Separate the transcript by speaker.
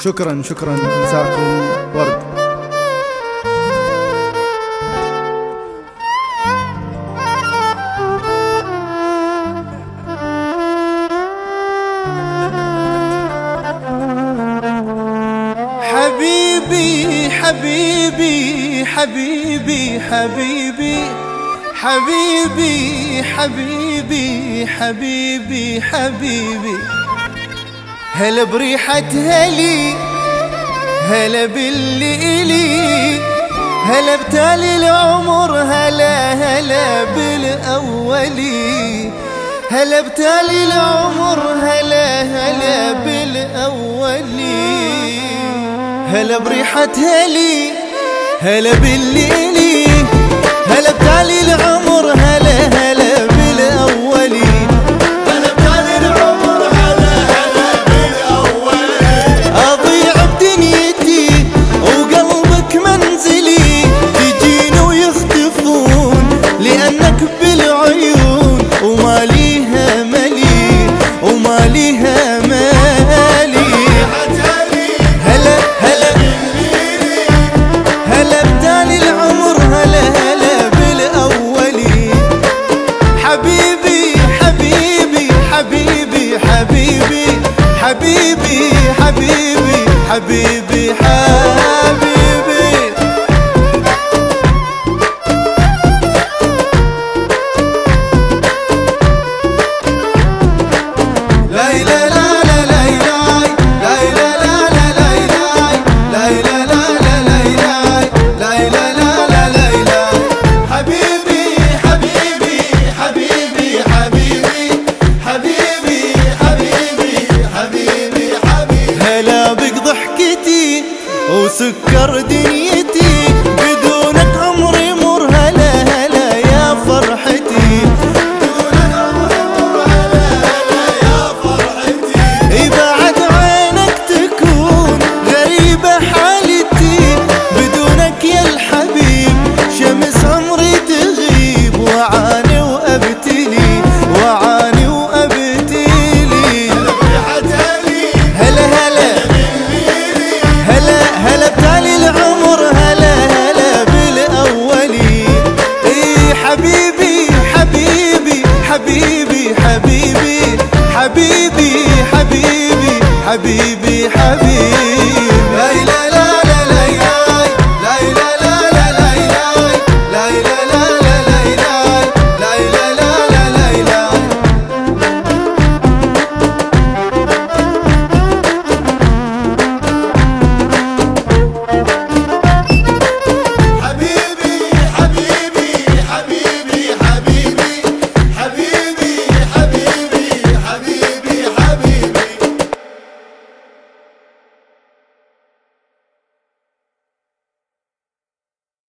Speaker 1: شكرا شكرا، مساكم ورد.
Speaker 2: حبيبي حبيبي حبيبي حبيبي حبيبي حبيبي حبيبي حبيبي، هلا بريحة هلي، هلا باللي إلي، هلا بتالي العمر، هلا هلا بالأولي، هلا بتالي العمر، هلا هلا بالأولي، هلا بريحة هلي، هلا باللي إلي، هلا بتالي العمر، هلا هلا بالأولي، هلا بتالي العمر، هلا هلا بالأولي. أضيع بدنيتي وقلبك منزلي، تجين ويختفون لأنك بالعيون، وما ليها ملي وما ليها مالي. هلا هلا هلا بتالي العمر، هلا هلا بالأولي، حبيبي حبيبي حبيبي حبيبي حبيبي حبيبي حبيبي حبيبي. وسكر دنيتي، بدونك عمري مر، هلا هلا يا فرحتي، بدونك عمري مر، هلا هلا يا فرحتي. بعد عينك تكون غريبة حالتي، بدونك يا الحبيب شمس عمري تغيب، وعاني وابتلي وعاني وابتلي. هلا هلا هلا هلا بتالي العمر، هلا هلا بالأولي، إيه حبيبي حبيبي حبيبي حبيبي حبيبي حبيبي حبيبي